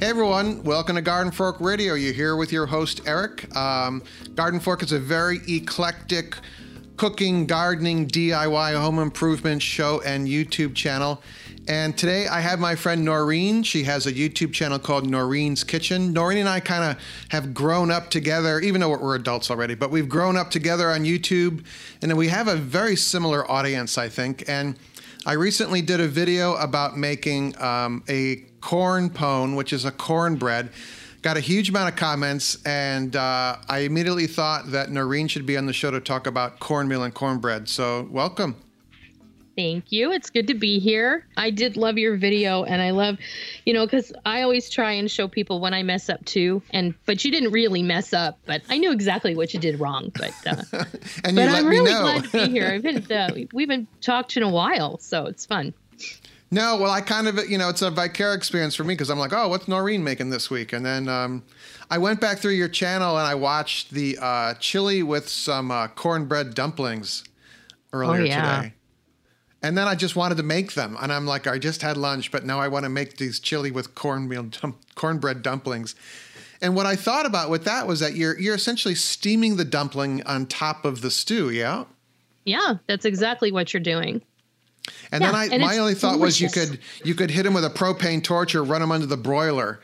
Hey everyone, welcome to Garden Fork Radio. You're here with your host, Eric. Garden Fork is a very eclectic cooking, gardening, DIY, home improvement show and YouTube channel. And today I have my friend Noreen. She has a YouTube channel called Noreen's Kitchen. Noreen and I kind of have grown up together, even though we're adults already, but we've grown up together on YouTube. And then we have a very similar audience, I think. And I recently did a video about making a corn pone, which is a cornbread. Got a huge amount of comments, and I immediately thought that Noreen should be on the show to talk about cornmeal and cornbread. So welcome. Thank you. It's good to be here. I did love your video, and I love, because I always try and show people when I mess up too. But you didn't really mess up, but I knew exactly what you did wrong. But I'm really glad to be here. We've been talked in a while, so it's fun. No, well, I kind of, it's a vicarious experience for me because I'm like, oh, what's Noreen making this week? And then I went back through your channel and I watched the chili with some cornbread dumplings earlier today. And then I just wanted to make them. And I'm like, I just had lunch, but now I want to make these chili with cornbread dumplings. And what I thought about with that was that you're essentially steaming the dumpling on top of the stew, yeah? Yeah, that's exactly what you're doing. And then my only thought was you could hit them with a propane torch or run them under the broiler.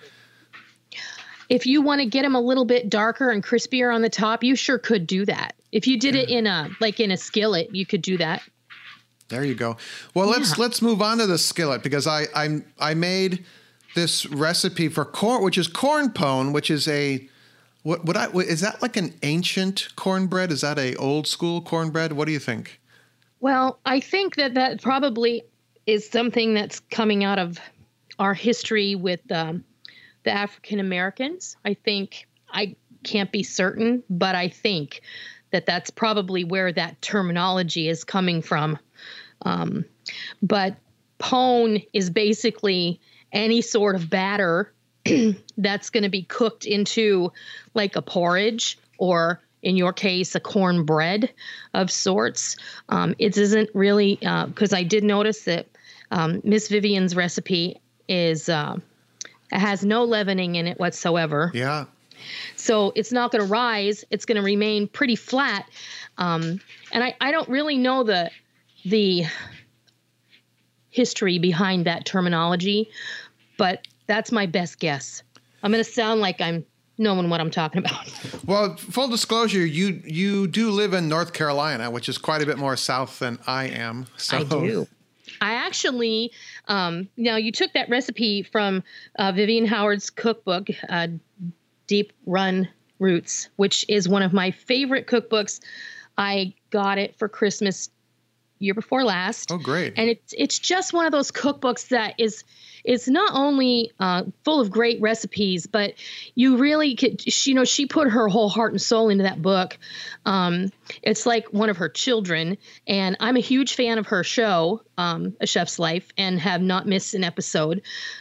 If you want to get them a little bit darker and crispier on the top, you sure could do that. If you did it in a skillet, you could do that. There you go. Well, let's move on to the skillet because I made this recipe for corn, which is corn pone, which is is that like an ancient cornbread? Is that a old school cornbread? What do you think? Well, I think that probably is something that's coming out of our history with the African Americans. I think, I can't be certain, but I think that's probably where that terminology is coming from. But pone is basically any sort of batter that's going to be cooked into like a porridge or, in your case, a cornbread of sorts. It isn't really, because I did notice that Miss Vivian's recipe has no leavening in it whatsoever. Yeah. So it's not going to rise. It's going to remain pretty flat. And I don't really know the history behind that terminology, but that's my best guess. I'm going to sound like I'm knowing what I'm talking about. Well, full disclosure, you do live in North Carolina, which is quite a bit more south than I am. So. I do. I actually, now you took that recipe from Vivian Howard's cookbook, Deep Run Roots, which is one of my favorite cookbooks. I got it for Christmas year before last. Oh, great. And it's just one of those cookbooks that it's not only full of great recipes, but you really could, she put her whole heart and soul into that book. It's like one of her children. And I'm a huge fan of her show, A Chef's Life, and have not missed an episode.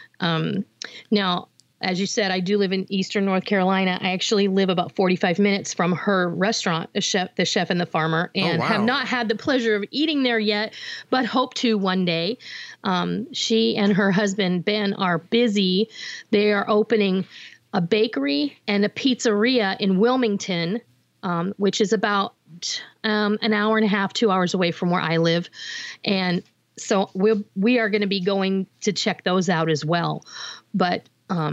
Now, as you said, I do live in Eastern North Carolina. I actually live about 45 minutes from her restaurant, The Chef and the Farmer, and have not had the pleasure of eating there yet, but hope to one day. She and her husband, Ben, are busy. They are opening a bakery and a pizzeria in Wilmington, which is about an hour and a half, 2 hours away from where I live. And so we are going to be going to check those out as well. But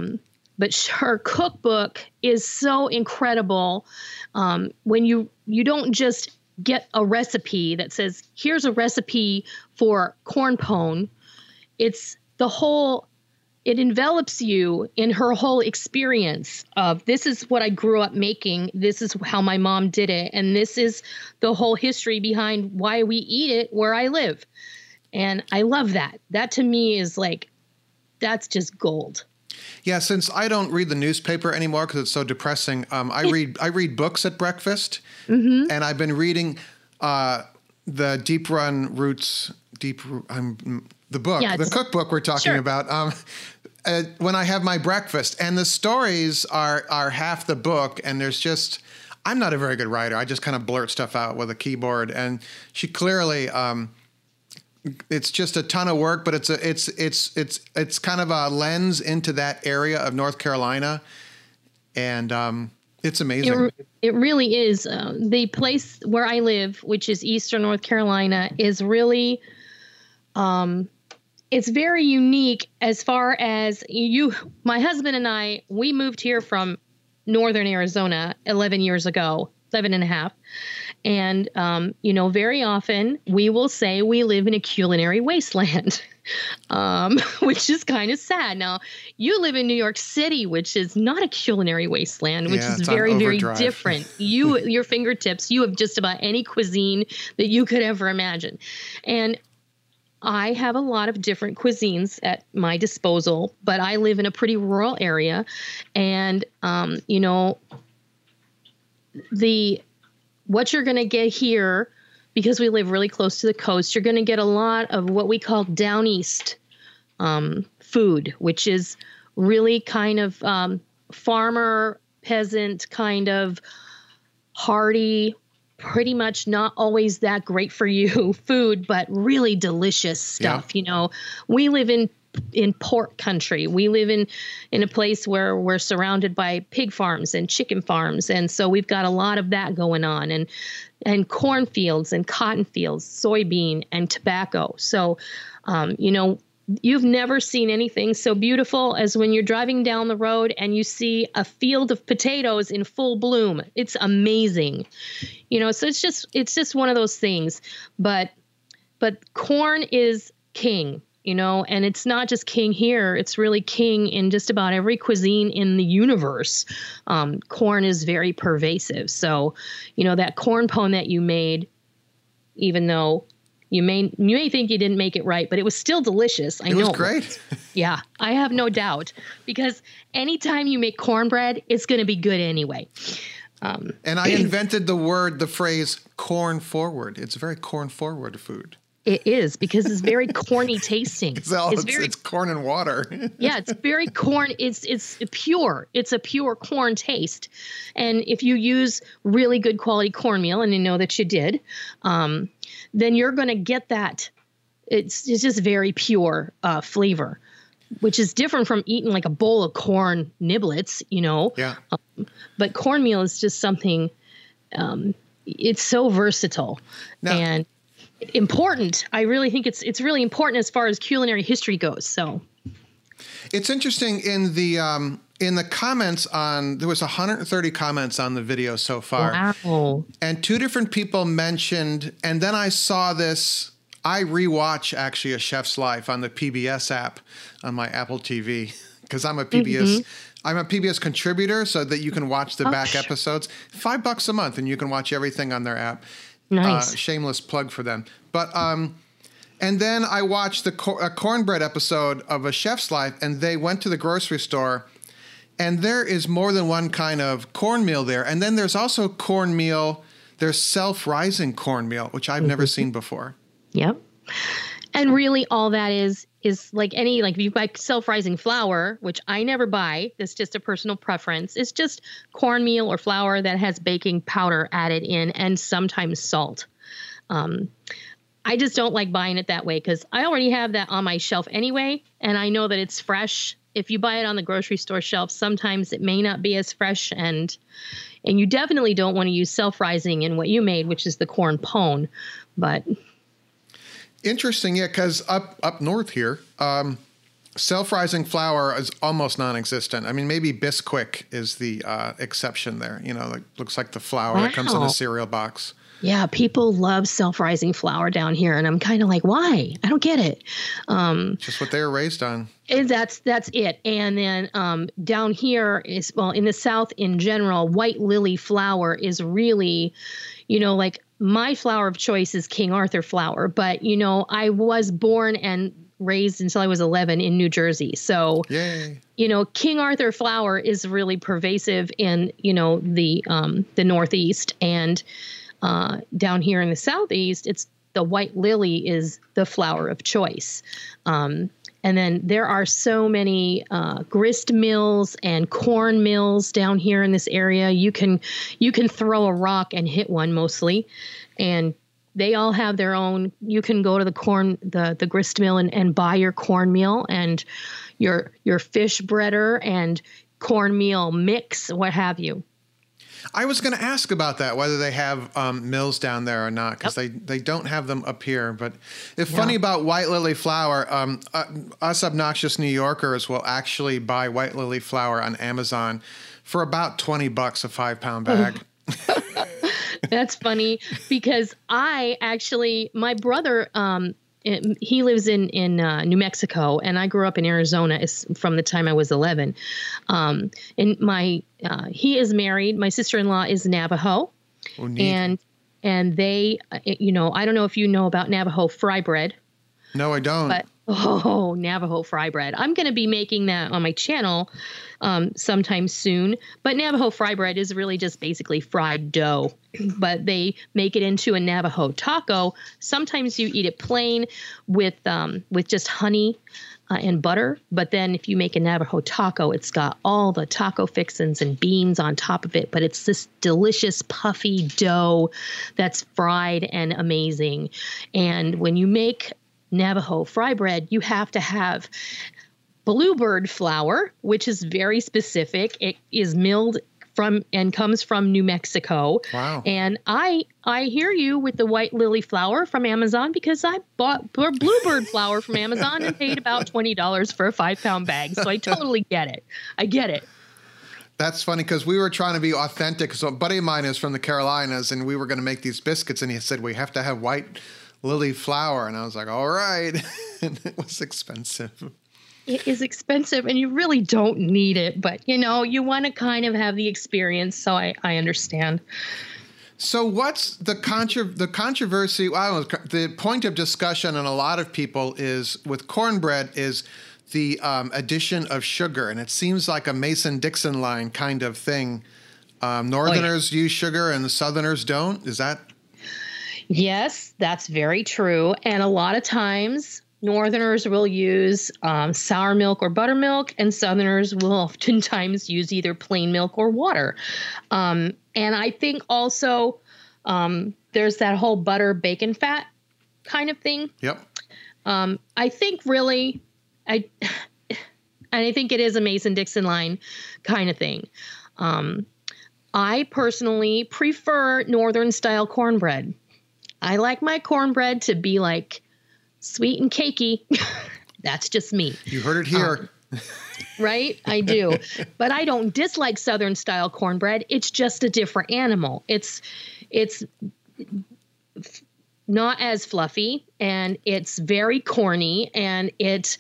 her cookbook is so incredible. When you don't just get a recipe that says, here's a recipe for corn pone. It envelops you in her whole experience of, this is what I grew up making. This is how my mom did it. And this is the whole history behind why we eat it where I live. And I love that. That to me is that's just gold. Yeah, since I don't read the newspaper anymore because it's so depressing, I read books at breakfast, and I've been reading the Deep Run Roots, the book, the cookbook we're talking about. When I have my breakfast, and the stories are half the book, and there's just, I'm not a very good writer. I just kind of blurt stuff out with a keyboard, and she clearly it's just a ton of work, but it's kind of a lens into that area of North Carolina, and it's amazing. It really is. The place where I live, which is Eastern North Carolina, is really, it's very unique as far as my husband and I, we moved here from Northern Arizona 11 years ago, 11 and a half. And, very often we will say we live in a culinary wasteland, which is kind of sad. Now, you live in New York City, which is not a culinary wasteland, which is very, very different. Your fingertips, you have just about any cuisine that you could ever imagine. And I have a lot of different cuisines at my disposal, but I live in a pretty rural area. And, what you're going to get here, because we live really close to the coast, you're going to get a lot of what we call down east food, which is really kind of farmer, peasant, kind of hearty, pretty much not always that great for you food, but really delicious stuff. Yeah. We live in pork country. We live in a place where we're surrounded by pig farms and chicken farms. And so we've got a lot of that going on, and cornfields and cotton fields, soybean and tobacco. So, you've never seen anything so beautiful as when you're driving down the road and you see a field of potatoes in full bloom. It's amazing. So it's just one of those things, but corn is king. And it's not just king here. It's really king in just about every cuisine in the universe. Corn is very pervasive. So, that corn pone that you made, even though you may think you didn't make it right, but it was still delicious. I know. It was great. Yeah, I have no doubt, because anytime you make cornbread, it's going to be good anyway. And I invented the phrase corn forward. It's a very corn forward food. It is, because it's very corny tasting. It's corn and water. Yeah, it's very corn. It's pure. It's a pure corn taste. And if you use really good quality cornmeal, and you know that you did, then you're going to get that. It's just very pure flavor, which is different from eating like a bowl of corn niblets, Yeah. But cornmeal is just something, it's so versatile. Now, and important. I really think it's really important as far as culinary history goes. So it's interesting in the comments there was 130 comments on the video so far. Wow. And two different people mentioned, and then I saw this. I rewatch actually A Chef's Life on the PBS app on my Apple TV, because I'm a PBS. I'm a PBS contributor, so that you can watch the back episodes. $5 a month, and you can watch everything on their app. Nice. Shameless plug for them. But and then I watched a cornbread episode of A Chef's Life, and they went to the grocery store, and there is more than one kind of cornmeal there. And then there's also cornmeal. There's self-rising cornmeal, which I've never seen before. Yep. And really all that is like if you buy self-rising flour, which I never buy, that's just a personal preference. It's just cornmeal or flour that has baking powder added in, and sometimes salt. I just don't like buying it that way, because I already have that on my shelf anyway, and I know that it's fresh. If you buy it on the grocery store shelf, sometimes it may not be as fresh, and you definitely don't want to use self-rising in what you made, which is the corn pone. But interesting, yeah, because up north here, self-rising flour is almost non-existent. I mean, maybe Bisquick is the exception there. Looks like the flour that comes in a cereal box. Yeah, people love self-rising flour down here, and I'm kind of like, why? I don't get it. Just what they were raised on. And that's it. And then down here is, in the South in general, white lily flour is really, like my flour of choice is King Arthur flour. But, I was born and raised until I was 11 in New Jersey. So, yay. King Arthur flour is really pervasive in, the Northeast, and down here in the Southeast, it's the white lily is the flour of choice. And then there are so many grist mills and corn mills down here in this area. You can throw a rock and hit one mostly, and They all have their own. You can go to the grist mill and buy your cornmeal and your fish breader and cornmeal mix, what have you. I was going to ask about that, whether they have mills down there or not, because they don't have them up here. But it's funny about white lily flour. Us obnoxious New Yorkers will actually buy white lily flour on Amazon for about $20 a 5-pound bag. That's funny because my brother, he lives in New Mexico, and I grew up in Arizona from the time I was 11. And he is married. My sister-in-law is Navajo, and they, I don't know if you know about Navajo fry bread. No, I don't. But Navajo fry bread. I'm going to be making that on my channel sometime soon. But Navajo fry bread is really just basically fried dough, but they make it into a Navajo taco. Sometimes you eat it plain with just honey and butter. But then if you make a Navajo taco, it's got all the taco fixins and beans on top of it. But it's this delicious puffy dough that's fried and amazing. And when you make Navajo fry bread, you have to have bluebird flour, which is very specific. It is milled from and comes from New Mexico. Wow. And I hear you with the white lily flour from Amazon, because I bought bluebird flour from Amazon and paid about $20 for a 5-pound bag. So I totally get it. I get it. That's funny because we were trying to be authentic. So a buddy of mine is from the Carolinas, and we were going to make these biscuits, and he said, we have to have white lily flour. And I was like, all right. And it was expensive. It is expensive, and you really don't need it. But, you want to kind of have the experience. So I understand. So what's the controversy? Well, the point of discussion on a lot of people is with cornbread is the addition of sugar. And it seems like a Mason-Dixon line kind of thing. Northerners use sugar and the Southerners don't. Is that? Yes, that's very true. And a lot of times Northerners will use sour milk or buttermilk, and Southerners will oftentimes use either plain milk or water. And I think also there's that whole butter bacon fat kind of thing. Yep. I think really, I think it is a Mason-Dixon line kind of thing. I personally prefer Northern style cornbread. I like my cornbread to be like sweet and cakey. That's just me. You heard it here. Right? I do. But I don't dislike Southern style cornbread. It's just a different animal. It's not as fluffy, and it's very corny, and it's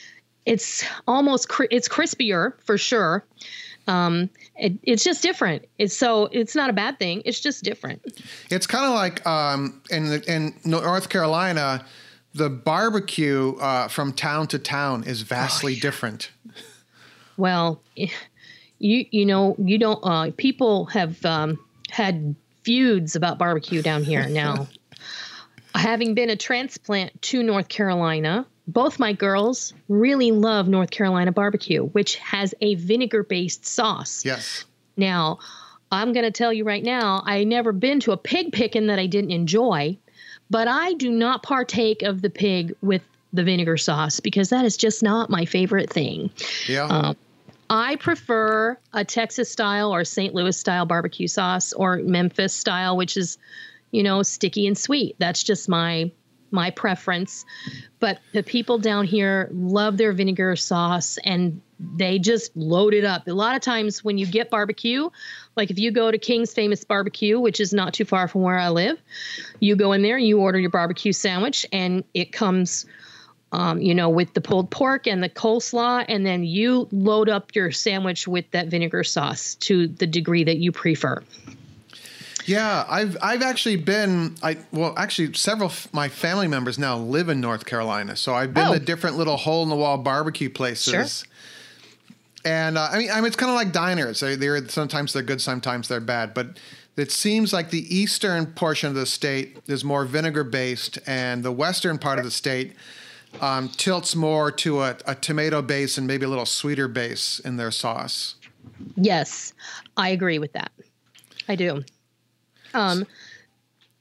crispier for sure. It's just different. It's not a bad thing. It's just different. It's kind of like in North Carolina, the barbecue from town to town is vastly different. Well, you don't. People have had feuds about barbecue down here now. Having been a transplant to North Carolina, both my girls really love North Carolina barbecue, which has a vinegar-based sauce. Yes. Now, I'm going to tell you right now, I never been to a pig picking that I didn't enjoy, but I do not partake of the pig with the vinegar sauce because that is just not my favorite thing. Yeah. I prefer a Texas style or St. Louis style barbecue sauce, or Memphis style, which is, sticky and sweet. That's just my preference. But the people down here love their vinegar sauce, and they just load it up. A lot of times when you get barbecue, like if you go to King's Famous Barbecue, which is not too far from where I live, you go in there and you order your barbecue sandwich, and it comes, with the pulled pork and the coleslaw, and then you load up your sandwich with that vinegar sauce to the degree that you prefer. Yeah, I've actually been, several of my family members now live in North Carolina. So I've been to different little hole-in-the-wall barbecue places. Sure. And it's kind of like diners. Sometimes they're good, sometimes they're bad. But it seems like the eastern portion of the state is more vinegar-based, and the western part of the state tilts more to a tomato base and maybe a little sweeter base in their sauce. Yes, I agree with that. I do. The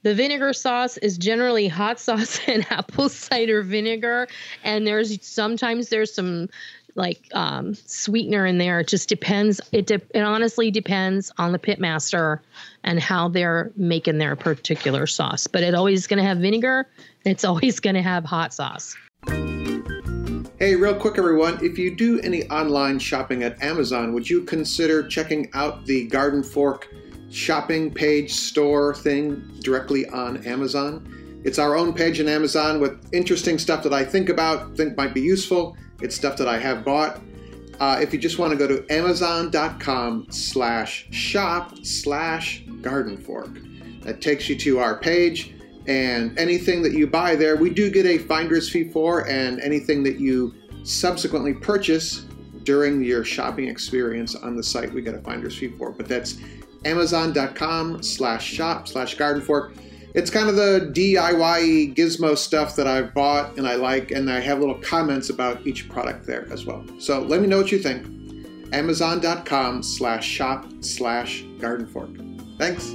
The vinegar sauce is generally hot sauce and apple cider vinegar. And sometimes there's some like sweetener in there. It just depends. It honestly depends on the pitmaster and how they're making their particular sauce. But it's always going to have vinegar. It's always going to have hot sauce. Hey, real quick, everyone. If you do any online shopping at Amazon, would you consider checking out the Garden Fork shopping page store thing directly on Amazon? It's our own page on Amazon with interesting stuff that I think might be useful. It's stuff that I have bought. If you just want to go to amazon.com/shop/gardenfork, that takes you to our page. And anything that you buy there, we do get a finder's fee for, and anything that you subsequently purchase during your shopping experience on the site, we get a finder's fee for. But that's amazon.com/shop/gardenfork. It's kind of the DIY gizmo stuff that I've bought and I like, and I have little comments about each product there as well. So let me know what you think. Amazon.com/shop/gardenfork. Thanks.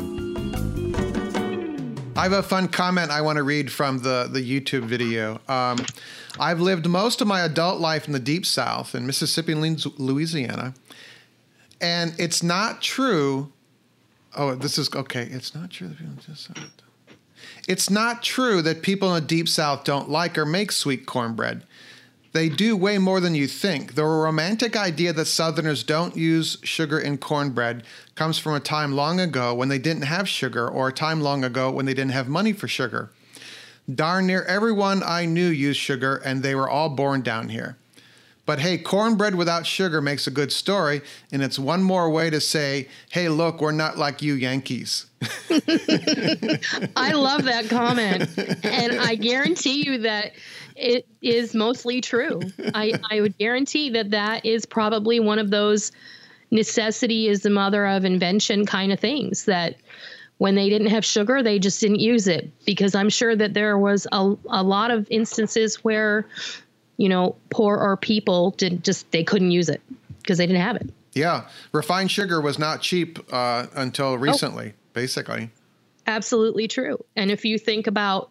I have a fun comment I want to read from the YouTube video. I've lived most of my adult life in the Deep South, in Mississippi and Louisiana, and it's not true. Oh, this is okay. It's not true that people just. It's not true that people in the Deep South don't like or make sweet cornbread. They do way more than you think. The romantic idea that Southerners don't use sugar in cornbread comes from a time long ago when they didn't have sugar, or a time long ago when they didn't have money for sugar. Darn near everyone I knew used sugar, and they were all born down here. But hey, cornbread without sugar makes a good story, and it's one more way to say, hey, look, we're not like you Yankees. I love that comment, and I guarantee you that it is mostly true. I would guarantee that is probably one of those necessity is the mother of invention kind of things, that when they didn't have sugar, they just didn't use it, because I'm sure that there was a lot of instances where, poorer people they couldn't use it because they didn't have it. Yeah. Refined sugar was not cheap until recently, basically. Absolutely true. And if you think about,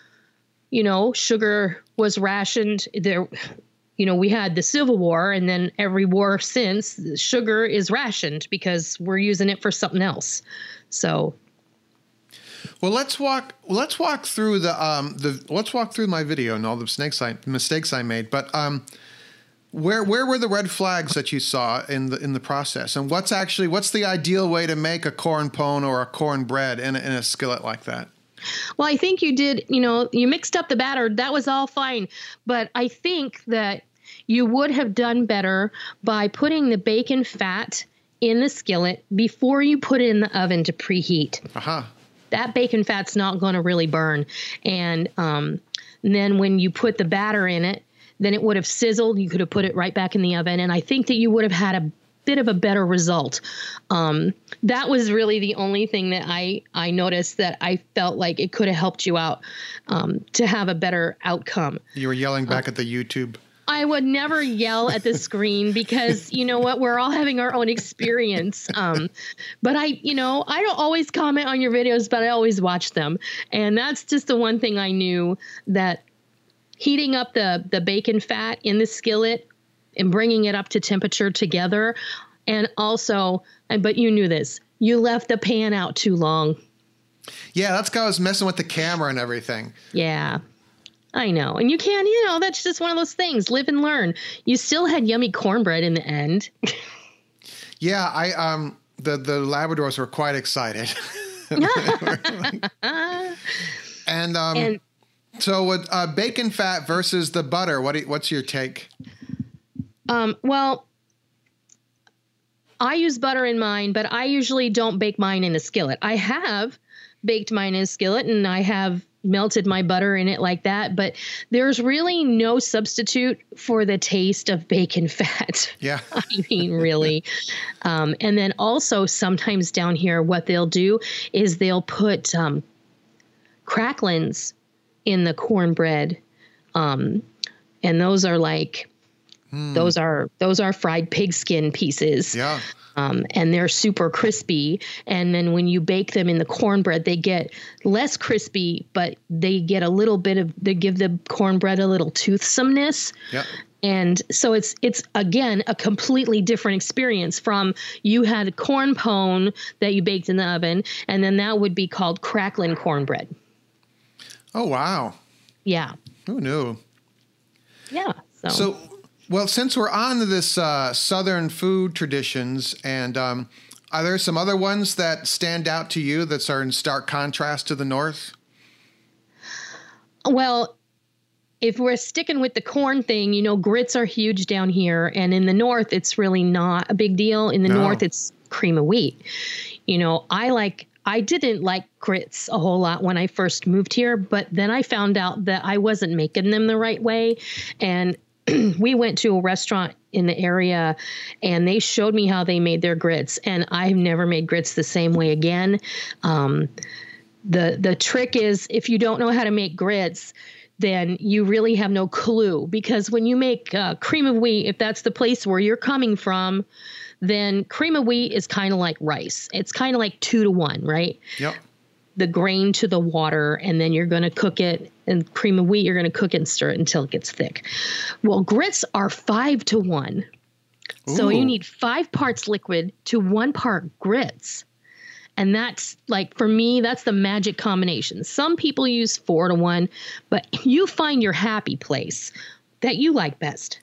sugar was rationed there, we had the Civil War, and then every war since, sugar is rationed because we're using it for something else. So. Well, let's walk through let's walk through my video and all the mistakes I made. But where were the red flags that you saw in the process, and what's the ideal way to make a corn pone or a cornbread in a skillet like that? Well, I think you did. You mixed up the batter. That was all fine, but I think that you would have done better by putting the bacon fat in the skillet before you put it in the oven to preheat. That bacon fat's not going to really burn. And then when you put the batter in it, then it would have sizzled. You could have put it right back in the oven. And I think that you would have had a bit of a better result. That was really the only thing that I noticed that I felt like it could have helped you out to have a better outcome. You were yelling back at the YouTube. I would never yell at the screen because, you know what, we're all having our own experience. But I don't always comment on your videos, but I always watch them. And that's just the one thing I knew, that heating up the bacon fat in the skillet and bringing it up to temperature together. And also, but you knew this, you left the pan out too long. Yeah, that's because I was messing with the camera and everything. Yeah. I know. And you can, that's just one of those things. Live and learn. You still had yummy cornbread in the end. Yeah, the Labradors were quite excited. And so with bacon fat versus the butter, what's your take? Well, I use butter in mine, but I usually don't bake mine in a skillet. I have baked mine in a skillet, and I have melted my butter in it like that, but there's really no substitute for the taste of bacon fat. Yeah. I mean, really. And then also sometimes down here, what they'll do is they'll put cracklins in the cornbread. And those are like Those are fried pig skin pieces. Yeah. And they're super crispy. And then when you bake them in the cornbread, they get less crispy, but they get a little bit of, they give the cornbread a little toothsomeness. Yeah. And so it's again, a completely different experience from you had a corn pone that you baked in the oven, and then that would be called crackling cornbread. Oh, wow. Yeah. Who knew? Yeah. So, well, since we're on to this Southern food traditions, and are there some other ones that stand out to you that are in stark contrast to the North? Well, if we're sticking with the corn thing, you know, grits are huge down here. And in the North, it's really not a big deal. In the North, it's cream of wheat. You know, I didn't like grits a whole lot when I first moved here, but then I found out that I wasn't making them the right way. And we went to a restaurant in the area and they showed me how they made their grits, and I've never made grits the same way again. The trick is, if you don't know how to make grits, then you really have no clue, because when you make cream of wheat, if that's the place where you're coming from, then cream of wheat is kind of like rice. It's kind of like 2 to 1, right? Yep. The grain to the water, and then you're going to cook it. And cream of wheat, you're going to cook it and stir it until it gets thick. Well, grits are 5 to 1. Ooh. So you need 5 parts liquid to 1 part grits. And that's, like, for me, that's the magic combination. Some people use 4 to 1, but you find your happy place that you like best.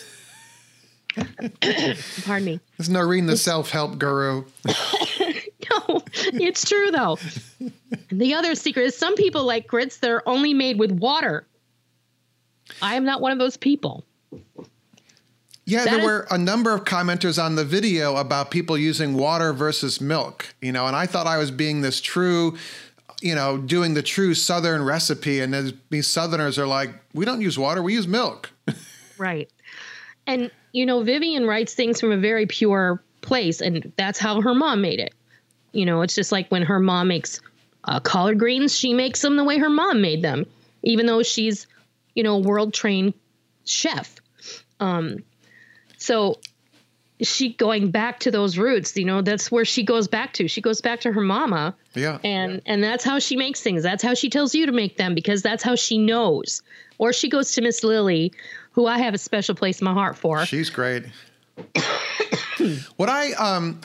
Pardon me. There's no reading the self-help guru. No, it's true, though. The other secret is some people like grits that are only made with water. I am not one of those people. Yeah, there were a number of commenters on the video about people using water versus milk, you know, and I thought I was being this true, you know, doing the true Southern recipe. And these Southerners are like, we don't use water, we use milk. Right. And, you know, Vivian writes things from a very pure place, and that's how her mom made it. You know, it's just like when her mom makes collard greens, she makes them the way her mom made them, even though she's, you know, a world-trained chef. So she going back to those roots, you know, that's where she goes back to. She goes back to her mama. Yeah. And that's how she makes things. That's how she tells you to make them, because that's how she knows. Or she goes to Miss Lily, who I have a special place in my heart for. She's great. What I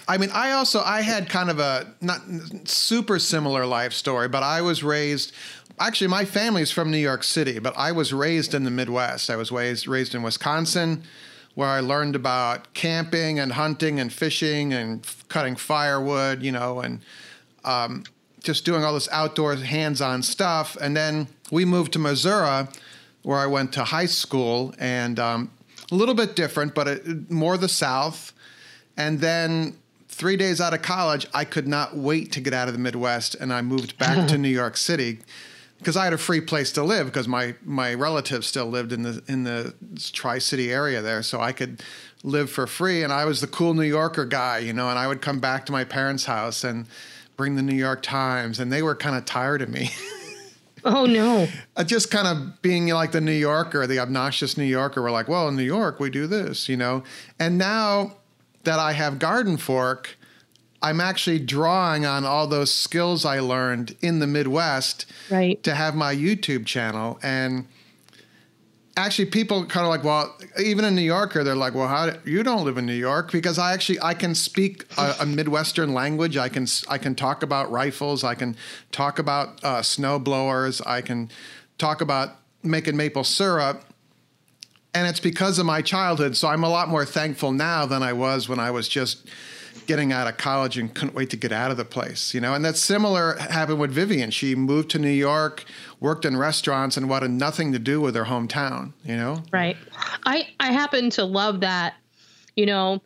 had kind of a not super similar life story, but I was raised, actually my family's from New York City, but I was raised in the Midwest. I was raised in Wisconsin, where I learned about camping and hunting and fishing and cutting firewood, you know, and just doing all this outdoor hands-on stuff. And then we moved to Missouri, where I went to high school, and a little bit different, but more the South. And then 3 days out of college, I could not wait to get out of the Midwest, and I moved back to New York City because I had a free place to live, because my relatives still lived in the Tri-City area there, so I could live for free. And I was the cool New Yorker guy, you know, and I would come back to my parents' house and bring the New York Times, and they were kind of tired of me. Oh, no. Just kind of being like the New Yorker, the obnoxious New Yorker. We're like, well, in New York, we do this, you know. And now that I have Garden Fork, I'm actually drawing on all those skills I learned in the Midwest, right, to have my YouTube channel. And actually people kind of like, well, even a New Yorker, they're like, well, you don't live in New York? Because I can speak a Midwestern language. I can talk about rifles. I can talk about snow blowers. I can talk about making maple syrup. And it's because of my childhood. So I'm a lot more thankful now than I was when I was just getting out of college and couldn't wait to get out of the place, you know. And that's similar happened with Vivian. She moved to New York, worked in restaurants, and wanted nothing to do with her hometown, you know. Right. I happen to love that, you know,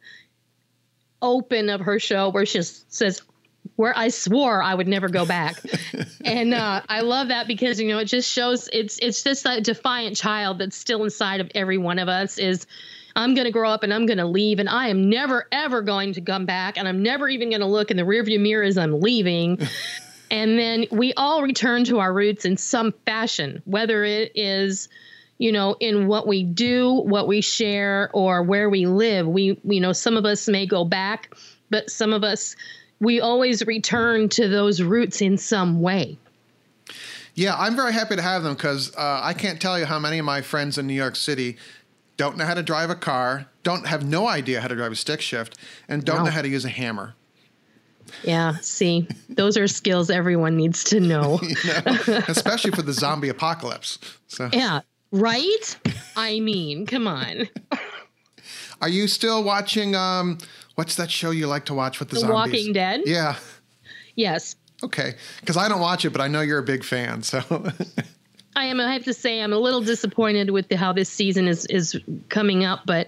open of her show where she says, where I swore I would never go back. And I love that because, you know, it just shows it's just that defiant child that's still inside of every one of us is, I'm going to grow up and I'm going to leave, and I am never, ever going to come back, and I'm never even going to look in the rearview mirror as I'm leaving. And then we all return to our roots in some fashion, whether it is, in what we do, what we share, or where we live. Some of us may go back, but some of us, we always return to those roots in some way. Yeah, I'm very happy to have them because I can't tell you how many of my friends in New York City don't know how to drive a car, have no idea how to drive a stick shift, and don't know how to use a hammer. Yeah, see, those are skills everyone needs to know. Especially for the zombie apocalypse. So. Yeah, right? I mean, come on. Are you still watching, what's that show you like to watch with the zombies? The Walking Dead? Yeah. Yes. Okay, because I don't watch it, but I know you're a big fan, so... I have to say I'm a little disappointed with how this season is coming up, but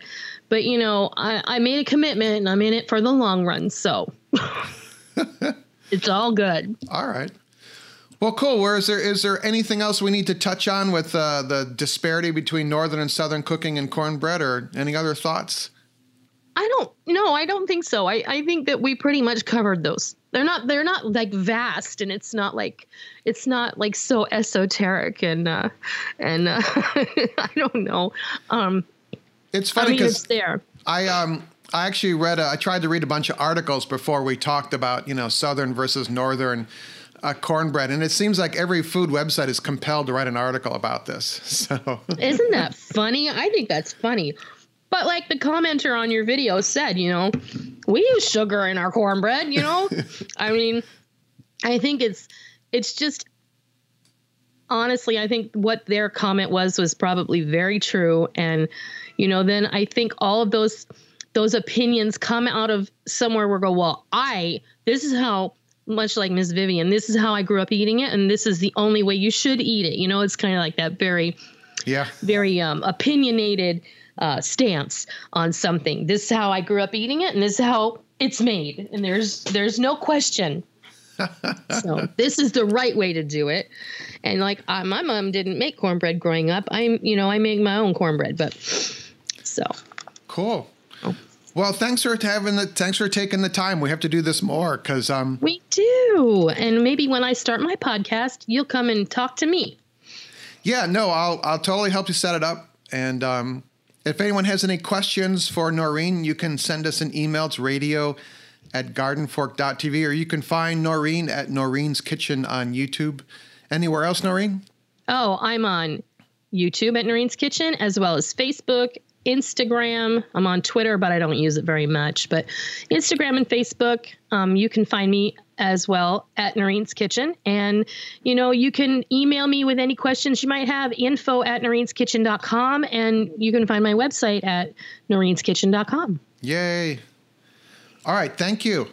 I made a commitment and I'm in it for the long run, so it's all good. All right. Well, cool. Is there anything else we need to touch on with the disparity between Northern and Southern cooking and cornbread, or any other thoughts? I don't think so. I think that we pretty much covered those. They're not like vast, and it's not like so esoteric and I don't know. It's funny because it's there. I actually I tried to read a bunch of articles before we talked about, Southern versus Northern cornbread. And it seems like every food website is compelled to write an article about this. So isn't that funny? I think that's funny. But like the commenter on your video said, we use sugar in our cornbread, I mean, I think it's just, honestly, I think what their comment was probably very true. And, then I think all of those opinions come out of somewhere where this is how, much like Miss Vivian, this is how I grew up eating it. And this is the only way you should eat it. It's kind of like that very opinionated stance on something. This is how I grew up eating it, and this is how it's made. And there's no question. So this is the right way to do it. And like my mom didn't make cornbread growing up. I make my own cornbread, but so cool. Well, thanks for taking the time. We have to do this more because we do. And maybe when I start my podcast, you'll come and talk to me. Yeah, no, I'll totally help you set it up. And if anyone has any questions for Noreen, you can send us an email. It's radio@gardenfork.tv, or you can find Noreen at Noreen's Kitchen on YouTube. Anywhere else, Noreen? Oh, I'm on YouTube at Noreen's Kitchen, as well as Facebook, Instagram. I'm on Twitter, but I don't use it very much. But Instagram and Facebook, you can find me as well at Noreen's Kitchen. And, you can email me with any questions you might have, info@noreenskitchen.com. And you can find my website at noreenskitchen.com. Yay. All right. Thank you.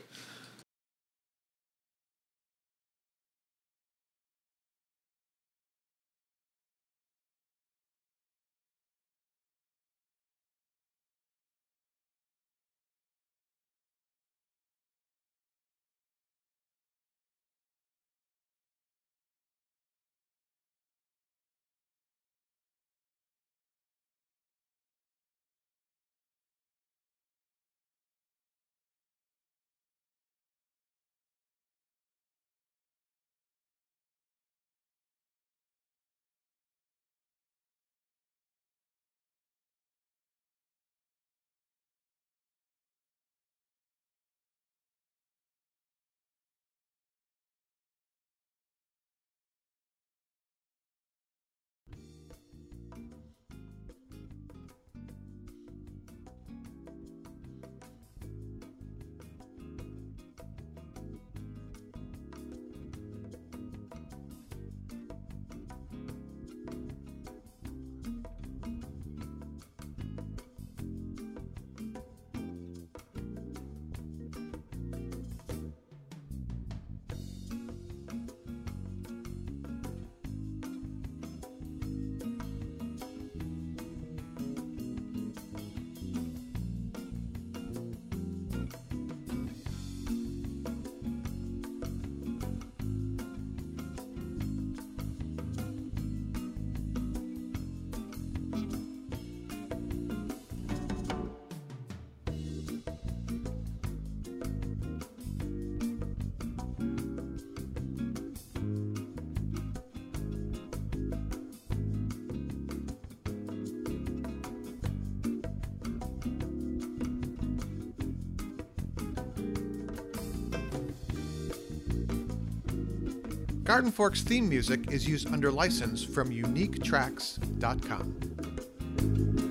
Garden Fork's theme music is used under license from uniquetracks.com.